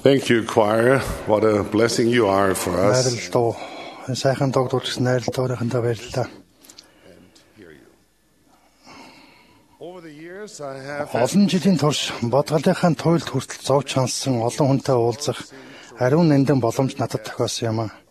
Thank you, choir. What a blessing you are for us. Найрлалдуу сайхан догдуулж найрлалдуурынхандаа баярлалаа. Олон жилийн турш бодгалынхаа туйлд хүртэл зовж хансан олон хүнтэй уулзах ариун нандин боломж надад тохиосон юм аа.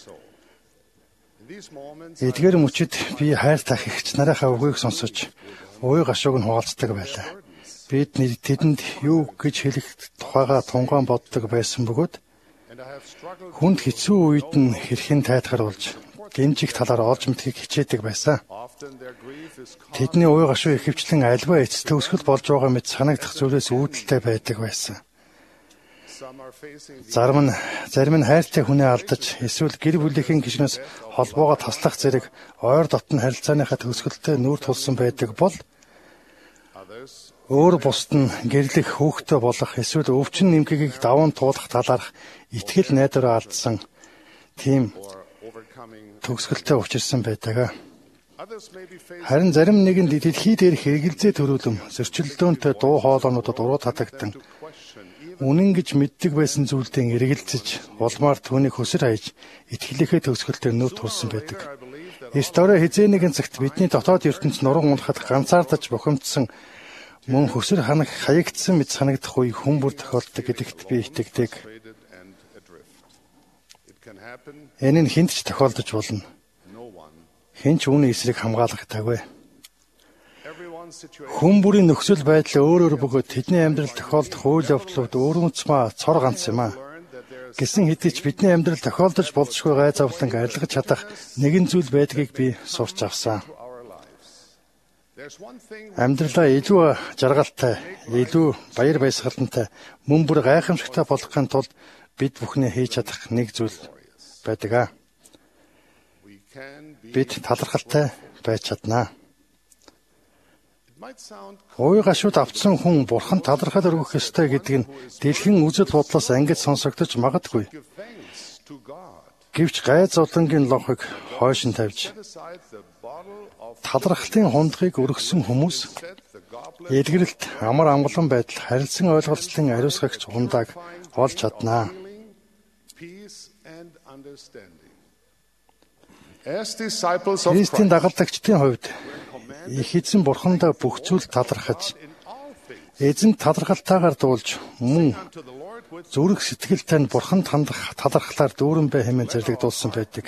Эдгээр мөчид би хайр тахигч нарийнхаа үгийг сонсож уй гашууг нь хуваалцдаг байлаа. Бид тэдэнд юу гэж хэлэх тухайга тунгаан боддог байсан бөгөөд хүнд хэцүү үед нь хэрхэн тайтгаруулж гинжих талаар олж мэдхийг хичээдэг байсан. Тэдний уй гашуу ихэвчлэн альва эцэс төгсгөл болж байгаа мэт санагдах зүйлээс үүдэлтэй байдаг байсан. Зарим нь хайртай хүнээ алдаж эсвэл гэр бүлийнхэн гишнээс холбоогоо таслах зэрэг ойр дотн харилцааныхаа төгсгөлтэй нүүр тулсан байдаг бол өөр бусд нь гэрлэх хөөхтэй болох эсвэл өвчин нэмгэгийг даван туулах талаарх итгэл найдвараа алдсан тийм төгсгөлтэй учирсан байдаг. Харин зарим нэгэнд дэлхий дээрх эргэлзээ төрүүлэм зөрчилдөөнтэй дуу хоолойнуудад уруу татагдан үнэн гэж мэддэг байсан зүйлдээ эргэлзэж улмаар түүнийг хөсөр хаяж итгэлийнхээ төгсгөлтэй нүүр тулсан байдаг. Эрт орой хизээ нэгэн цагт бидний дотоод ертөнц нуран унахад ганцаардаж бохимдсан мөн хөсөр ханах хаягдсан мэт санагдах үе хүн бүр тохиолддог гэдэгт би итгэдэг. Энэ нь хэнд ч тохиолдож болно. Хэн ч үүний эсрэг хамгаалагдаагүй. Хүн бүрийн нөхцөл байдал өөр бөгөөд тэдний амьдрал тохиолдох үйл явдлууд өөрөмцмаа цор ганц юм аа. Гэсэн хэдий ч бидний амьдрал тохиолдож болзошгүй гай завлан арилгаж чадах нэгэн зүйл байдгийг би сурч авсан. Амьдралаа илүү жаргалтай, илүү баяр баясгалантай, мөн бүр гайхамшигтай болгохын тулд бид бүхнээ хийж чадах нэг зүйл байдаг. Бид талархалтай байж чаднаа. Уй гашууд авцсан хүн бурхан талархал өргөх ёстой гэдэг нь дэлхийн үзэл бодлоос ангид сонсогдож магадгүй. Гэвч гай зовлонгийн лонхыг хойш нь тавьж талархлын хундгыг өргөсөн хүмүүс эдгэрэлт амар амгалан байдал харилцан ойлголцлын ариусгагч хундааг олж чаднаа. Христийн дагалдагчдын хувьд их эзэн бурхандаа бүх зүйл талархаж эзэн талархалтайгаар дуулж мөн зүрх сэтгэлтэй бурханд хандах талархлаар дүүрэн бай хэмээн зэрлэгдүүлсэн байдаг.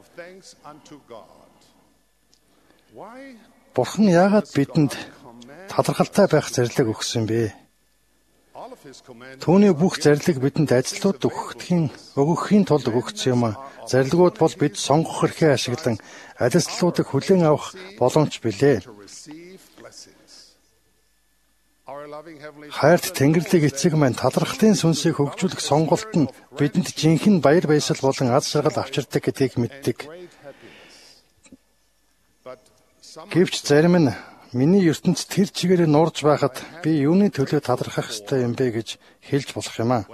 Бурхан яагаад бидэнд талархалтай байх зарлиг өгсөн бэ? Түүний бүх зарлиг бидэнд ажилтнууд өгөхийн тулд өгөгдсөн юм. Зарлигууд бол бид сонгох эрхээ ашиглан ажилтнуудыг хүлээн авах боломж билээ. Хайрт Тэнгэрлэг эцэг маань талархлын сүнсийг хөгжүүлэх сонголт нь бидэнд жинхэнэ баяр баясгал болон аз жаргал авчирдаг гэдгийг мэддэг. Гэвч зарим нь миний ертөнц тэр чигээрээ нурж байхад би юуны төлөө талархах ёстой юм бэ гэж хэлж болох юм аа.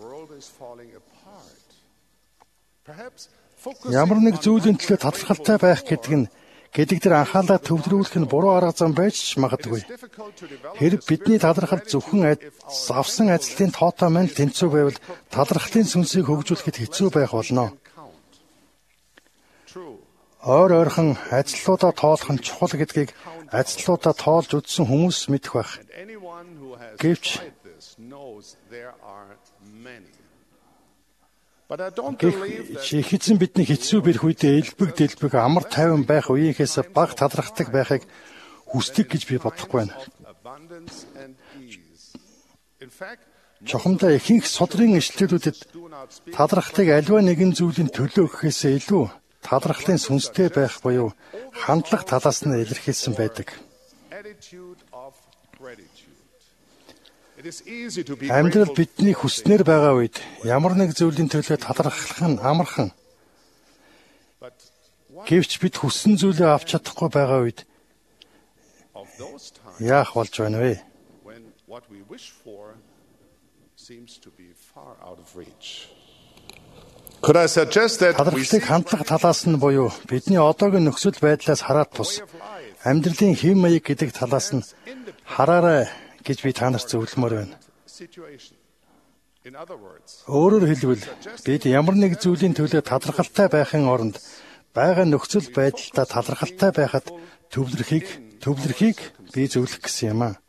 Ямар нэг зүйлийн төлөө талархалтай байх гэдэг нь дээр анхаалаа төвлөрүүлэх нь буруу арга зам байж ч магадгүй. Хэрэг бидний талархал зөвхөн авсан ажлын тоотой маань тэнцүү байвал талархлын сүнсийг хөгжүүлэхэд хэцүү байх болно. Ойрхон ажлуудаа тоолох нь чухал гэдгийг ажлуудаа тоолж үзсэн хүмүүс мэдэх байх. Гэвч эзэн бидний хэцүү бэрх үедээ элбэг амар тайван байх үеийнхээс бага талархдаг байхыг хүсдэг гэж би бодохгүй байна. Чухамдаа ихэнх судрын ишлэлүүдэд талархлыг аливаа нэгэн зүйлийн төлөө гэхээсээ илүү талархлын сүнстэй байх буюу хандлага талаас нь илэрхийлсэн байдаг. Амьдрал бидний хүснээр байгаа үед ямар нэг зүйлийн төлөө талархах нь амархан. Гэвч бид хүссэн зүйлээ авч чадахгүй байгаа үед яах болж байна вэ? Талархлыг хандлага талаас нь буюу бидний одоогийн нөхцөл байдлаас хараад тус амьдралын хэв маяг гэдэг талаас нь хараарай гэж би та нарт зөвлөмөр байна. Өөрөөр хэлбэл бид ямар нэг зүйлийн төлөө талархалтай байхын оронд байгаа нөхцөл байдалтай талархалтай байхад төвлөрөхийг би зөвлөх гэсэн юм аа.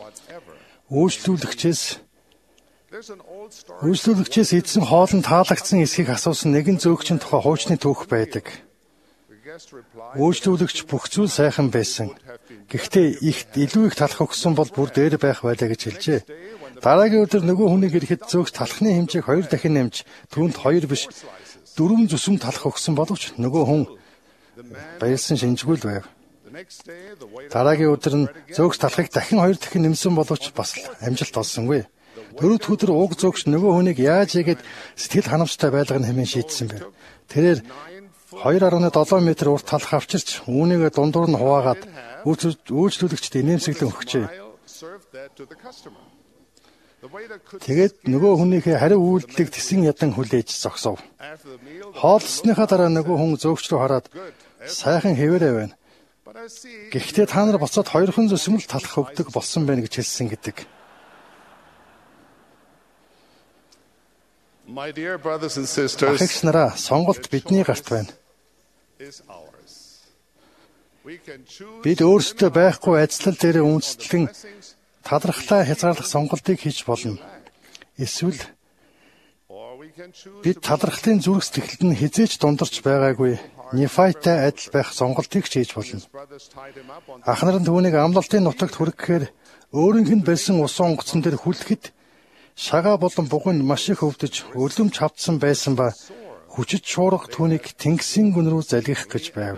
Үйлчлүүлэгчээс эзэн хоолнд таалагдсан эсхийг асуусан нэгэн зөөгчийн тухай хуучны түүх байдаг. Үйлчлүүлэгч бүх зүйл сайхан байсан. Гэхдээ илүү их талах өгсөн бол бүр дээр байх байлаа гэж хэлжээ. Дараагийн өдөр нөгөө хүнийг ирэхэд зөөгч талхны хэмжээг 2 дахин нэмж түүнд 2 биш 4 зүсэм талах өгсөн боловч нөгөө хүн баялсан шинжгүй л байв. Дараагийн өдөр нь зөөгч талхыг дахин 2 дахин нэмсэн боловч бас амжилт олсонгүй. 4-р өдөр уг зөөгч нөгөө хүнийг яаж игээд сэтгэл ханамжтай байлгах нь хэмээн шийдсэн байв. Тэрээр 2.7 м урт талх авчирч үүнийг дундуур нь хуваагаад үйлчлүүлэгчд инээмсэглэн өгчээ. Тэгээд нөгөө хүнийхээ хариу үйлдэлийг тэсэн ядан хүлээж зогсов. Хоолсныхаа дараа нөгөө хүн зөөгч рүү хараад сайхан хэвээрээ байна. Гэхдээ та нар буцаад 2 зүсэм л талах өгдөг болсон байна гэж хэлсэн гэдэг. Ахигч нараа, сонголт бидний гарт байна. Бид өөрсдөө байхгүй ажил дээр үндэслэн талархлаа хязгаарлах сонголтыг хийж болно. Эсвэл бид талархлын зүрх сэтгэлд нь хизээж дундарч байгаагүй Нефайтай адил байх сонголтыг хийж болно. Ах нар нь түүнийг амлалтын нутагт хүрэхээр өөрийнх нь байсан усан онгоцон дээр хүлэхэд шагаа болон бугын маш их өвдөж өлөмж хавцсан байсан ба хүчит шуурга түүнийг тэнгисийн гүн рүү залгих гэж байв.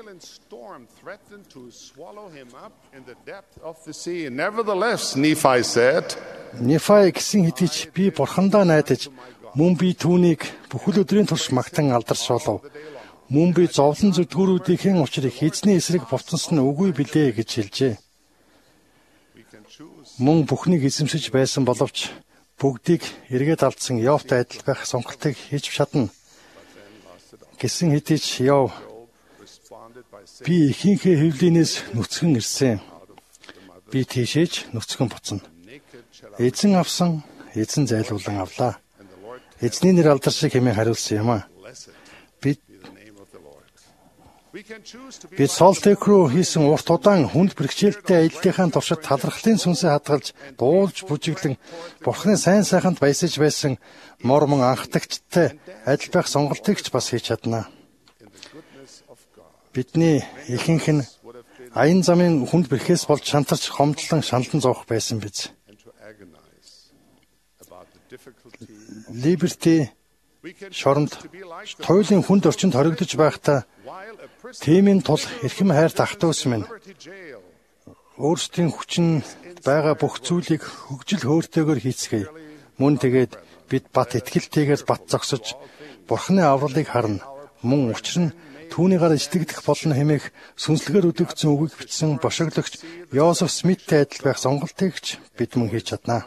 Нефай гэсэн хэдий ч би бурхандаа найдаж мөн би түүнийг бүхэл өдрийн турш магтан алдаршуулав. Мөн би зовлон зүдгүүрүүдийн учрыг эзний эсрэг буцсан нь үгүй билээ гэж хэлжээ. Мөн бүхнийг эзэмшиж байсан боловч бүгдийг эргээд алдсан Йовтай адил байх сонголтыг хийж чадна. Гэсэн хэдий ч Йов би ихийнхээ хэвлийнээс нүцгэн ирсэн. Би тийшээж нүцгэн буцна. Эзэн авсан, эзэн зайлуулан авлаа. Эзний нэр алдаршиг хэмээн хариулсан юм аа. Бид Солтек руу хийсэн урт удаан хүнд бэрхшээлтэй аяллахын туршид талархлын сүнсээ хадгалж, дуулж бүжиглэн Бурхны сайн сайханд баясаж байсан мормон анхдагчтай адил байх сонголтыг ч бас хийж чадна. Бидний ихэнх нь аян замын хүнд бэрхээс болж шантарч хомдлон шаналн зовх байсан биз. Liberty шоронд туйлын хүнд орчинд хоригдож байхдаа тиймийн тул эрхэм хайрт ах トゥ ус минь өөрсдийн хүчин байгаа бүх зүйлийг хөгжил хөөртэйгээр хийцгээе. Мөн тэгээд бид бат итгэлтэйгээр бат зогсож Бурхны авралыг харна. Мөн учир нь түүний гар итгэдэх болно хэмээх сүнслэгээр өдөгдсөн үгийг бичсэн бошиглогч Йозеф Смиттэй адил байх сонголтыг ч бид мөн хийж чадна.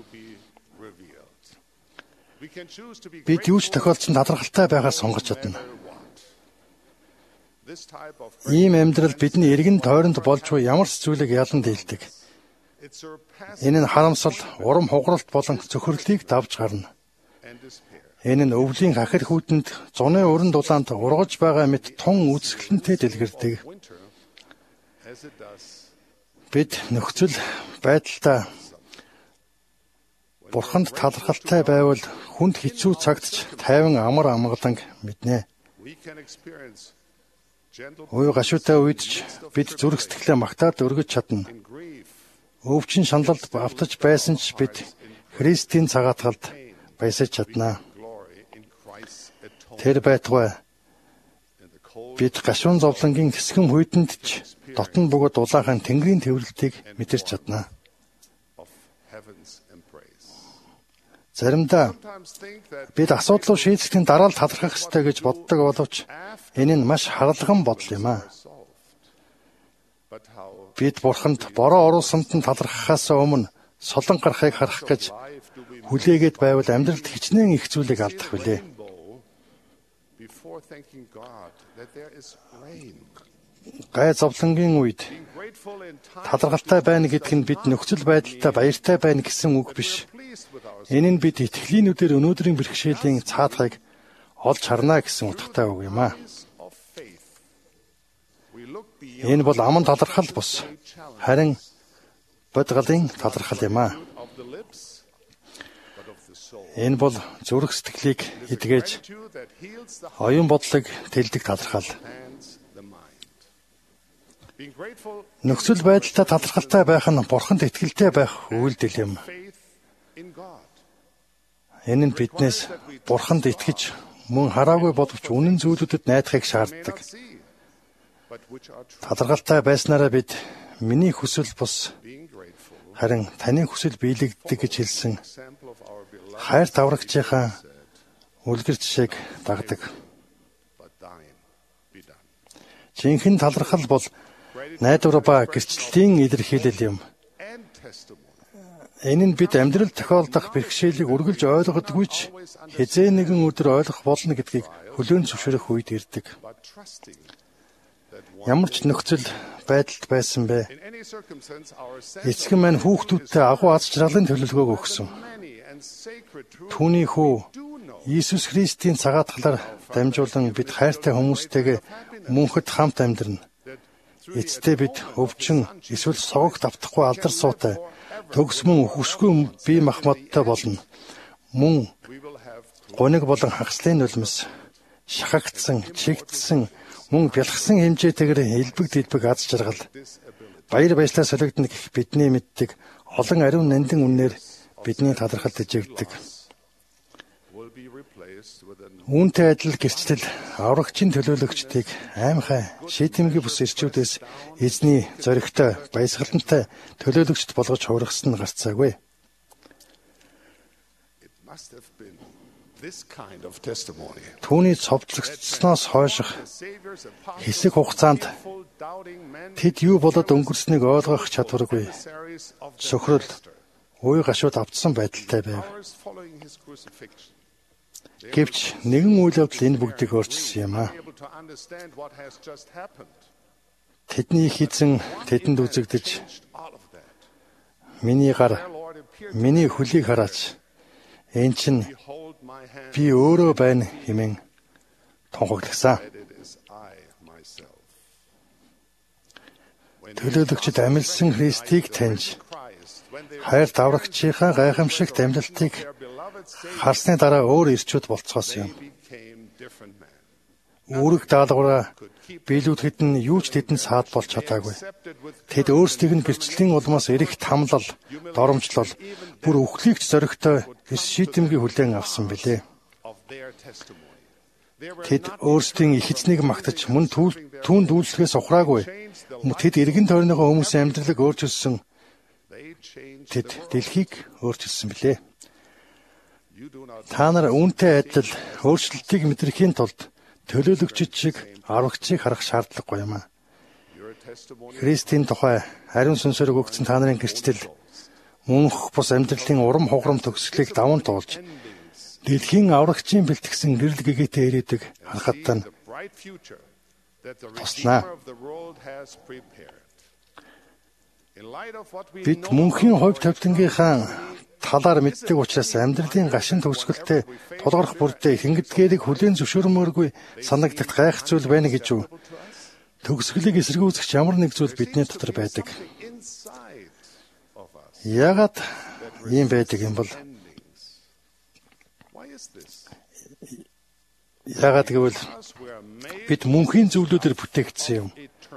Бид юу ч тохиолдсон талархалтай байхаар сонгож чадна. Ийм амьдрал бидний эргэн тойронд болж буй ямар ч зүйлийг ялан дийлдэг. Энэ нь харамсал, урам хугаралт болон цөхрлийг давж гарна. Энэ нь өвлийн хахир хүүтэнд зуны уран дулаанд ургаж байгаа мэт тун үзэсгэлэнтэй дэлгэрдэг. Бид нөхцөл байдалтай Бурханд талархалтай байвал хүнд хэцүү цагт ч тайван амар амгаланг мэднэ. Ой гашуутай үед ч бид зүрх сэтгэлээ магтаад өргөж чадна. Өвчин шаналлд автаж байсан ч бид Христийн цагаатгалд баясаж чадна. Тэр байтугай бид гашуун зовлонгийн хэсгэн хүйтэнд ч дотн бөгөөд улаахан Тэнгэрийн төвлөлтийг мэдэрч чадна. Заримдаа бид асуудлыг шийдэхин дараа л талархах ёстой гэж боддог боловч энэ нь маш харалган бодол юм аа. Бид Бурханд бороо оруулсанд нь талархахаас өмнө солон гарахыг харах гэж хүлээгээд байвал амьдралд хичнээн их зүйлийг алдах билээ. гай зовлонгийн үед таларгалтай байна гэдг нь бид нөхцөл байдалтай баяртай байна гэсэн үг биш. Энэ нь бид итгэлийнүүдээр өнөөдрийн бэрхшээлийн цаатгыг олж харна гэсэн утгатай үг юм аа. Энэ бол аман талархал бус, харин бодгалын талархал юм аа. Энэ бол зүрх сэтгэлийг эдгэж, оюун бодлыг тэлдэг талархал. Нөхцөл байдалтай талархалтай байх нь Бурханд итгэлтэй байх үйлдэл юм. Энэ нь биднээс Бурханд итгэж, мөн хараагүй боловч үнэн зүйлүүдэд найдахыг шаарддаг. Талархалтай байснараа бид миний хүсэл бус, харин таны хүсэл биелэгддэг гэж хэлсэн хайр таврагчийнхаа үлгэр жишээг дагдаг. Жинхэнэ талархал бол найдвар ба гэрчлэлийн илэрхийлэл юм. Энэ нь бид амьдрал тохиолдох бэрхшээлийг үргэлж ойлгодгүй ч хэзээ нэгэн өдөр ойлгох болно гэдгийг хүлээн зөвшөөрөх үед ирдэг. Ямар ч нөхцөл байдалд байсан бэ? Эцэг маань хүүхдүүдтэй агуу аз жаргалын төлөвлөгөөг өгсөн. Түүний хүү Иесус Христийн цагаатгалаар дамжуулан бид хайртай хүмүүстэйгээ мөнхөд хамт амьдрна. Эцэстээ бид өвчин эсвэл согогт автахгүй алдар суутай, төгс мөн өхөшгүй бие махбодтой болно. Мөн гуниг болон хагаслын нулимс, шахагдсан, чигдсэн, мөн бялхсан хэмжээтэйгээр элбэг дэлбэг аз жаргал, баяр баясгалаа солигдно гэх бидний мэддэг олон ариун нандин үнээр бидний талархал дэжигддэг. Үүнтэй адил гэрчлэл аврагчийн төлөөлөгчдийг аймхай шийдэмгий бус ирчүүдээс эзний зоригтой, баясгалантай төлөөлөгчд болгож хуургасан нь гарцаагүй. Түүний цовдлогдсноос хойших хэсэг хугацаанд тэд юу болоод өнгөрснийг ойлгох чадваргүй. Сөхрөл, үе гашууд автсан байдалтай байв. Гэвч нэгэн үйл явдал энэ бүгдийг өөрчилсөн юм аа. Тэдний их эзэн тэдэнд үзэгдэж, миний гар, миний хөлийг хараач. Энэ чинь би өөрөө байна хэмээн тунхаглагсан. Төлөөлөгчд амилсан Христийг таньж, хайр даврагчийнхаа гайхамшигт амьдлалтыг харсны дараа өөр ирчүүд болцоос юм. Үүрэг даалгавраа биелүүлэхэд нь юу ч тэдэнд саад болж чадаагүй. Тэд өөрсдийг нь гэрчлийн улмаас эрэх тамлал, доромжлол, бүр өхлийгч зоригтой эс шийдэмгий хүлээн авсан билээ. Тэд өөрсдийн их эзнийг магтаж, мөн түүнд үйлчлэхээс ухраагүй. Тэд эргэн тойрныхоо хүмүүсийн амьдралыг өөрчилсөн. Тэд дэлхийг өөрчилсөн билээ. Та нар үүнтэй адил өөрчлөлтийг мэдрэхийн тулд төлөөлөгчд шиг аврагчийг харах шаардлагагүй юм аа. Христийн тухай ариун сүнсээр өгөгдсөн та нарын гэрчлэл мөнх бус амьдралын урам хугарам төгсгөлийг даван туулж, дэлхийн аврагчийн бэлтгэсэн гэрэл гэгээтэй ирээдэг харахад тань туслана. Бид мөнхийн хувь тавилангийнхаа талаар мэддэг учраас амьдралын гашин төгсгөлтэй тулгарх бүрдээ хингидгээрийг хүлээн зөвшөөрмөөргүй санагдах гайх зүйл байна гэж үү? Төгсгөлийг эсэргүүцэх ямар нэг зүйл бидний дотор байдаг. Яагаад ийм байдаг юм бол? Яагаад гэвэл бид мөнхийн зүйлүүдээр бүтээгдсэн юм.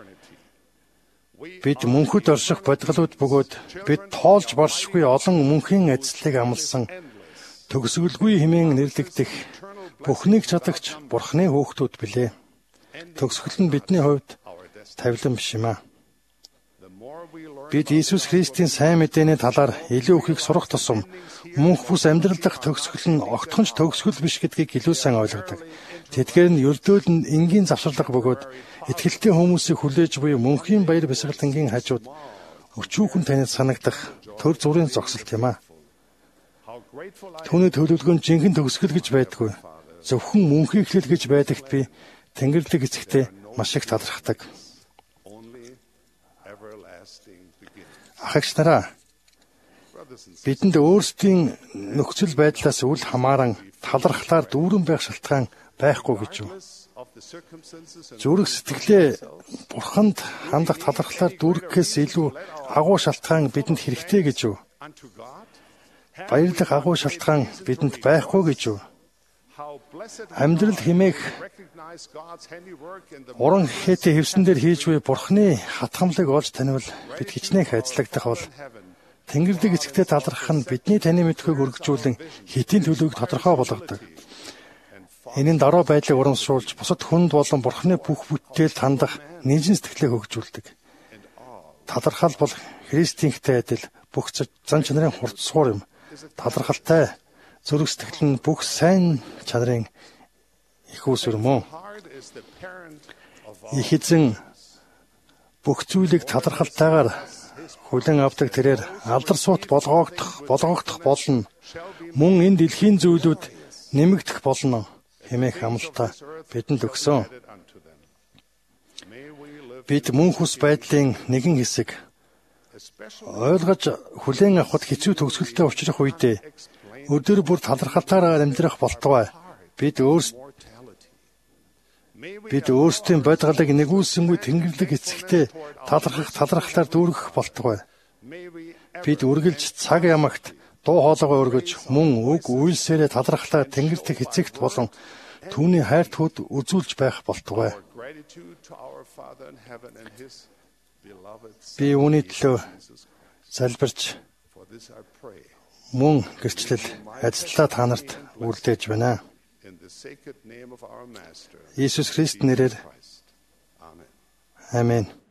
Бид мөнхөд орших бодгалууд бөгөөд бид тоолж баршгүй олон мөнхийн ажлыг амласан төгсгөлгүй хэмээн нэрлэгдэх бүхнийг чадагч Бурхны хөөхтүүд билээ. Төгсгөл нь бидний хувьд тавилан биш юм аа. Бид Иесус Христийн сайн мэдээний талаар илүү ихийг сурах тусам мөнх бус амьдрал дахь төгсгөл нь огтхонч төгсгөл биш гэдгийг илүү сайн ойлгодог. Тэдгээр нь ердөөл нь энгийн завсарлага бөгөөд итгэлтэй хүмүүсийг хүлээж буй мөнхийн баяр бясгалангийн хажууд өчүүхэн танил санагдах төр зүрийн зогсолт юм аа. Түүний төлөвлөгөө нь жинхэнэ төгсгөл гэж байдаггүй. Зөвхөн мөнхийн эхлэл гэж байдагт би Тэнгэрлэг эцэгтэй маш их талархдаг. Ахигч нараа, бидэнд өөрсдийн нөхцөл байдлаас үл хамааран талархлаар дүүрэн байх шалтгаан байхгүй гэж юу? Зүрх сэтгэлээ Бурханд хандах талархлаар дүүргэхээс илүү агуу шалтгаан бидэнд хэрэгтэй гэж юу? Баярлах агуу шалтгаан бидэнд байхгүй гэж юу? Амьдрал хэмээх уран хээтэй хевсэн дээр хийж буй Бурхны хатгамлыг олж таниул бид хичнээн хайцлагдах бол Тэнгэрлэг эцэгтэй талархах нь бидний таны мэдхүйг өргөжүүлэн хэтийн төлөвийг тодорхой болгодог. Энэ нь дараа байдлыг урамшуулж бусад хүнд болон Бурхны бүх бүтээлд хандах нэгэн сэтгэлээ хөгжүүлдэг. Талархал бол Христийнхтэй адил бүх зан чанарын хурцсуур юм. Талархалтай зүрх сэтгэл нь бүх сайн чанарын их үүсвэр мөн. Их эзэн бүх зүйлийг талархалтайгаар хүлээн авдаг тэрээр алдар суут болгоогдох болно. Мөн энэ дэлхийн зүйлүүд нэмэгдэх болно хэмээх амлалтаа бидэнд өгсөн. Бид мөн хүс байдлын нэгэн хэсэг ойлгож хүлээн авахд хэцүү төгсгөлтэй учрах үедээ өдөр бүр талархалтайгаар амьдрах болтугай. Бид өөрсдийн бодгалыг нэгүүлсэнгүй Тэнгэрлэг эцэгтэй талархлаар дүүргэх болтугай. Бид үргэлж цаг ямагт дуу хоолойгоо өргөж мөн үг үйлсээрээ талархлаа Тэнгэрлэг эцэгт болон түүний хайртууд үзүүлж байх болтугай. Би үүний төлөө залбирч мөн гэрчлэл ажиллаа та нарт үлдээж байна. Иесус Христ нэрээр. Амен.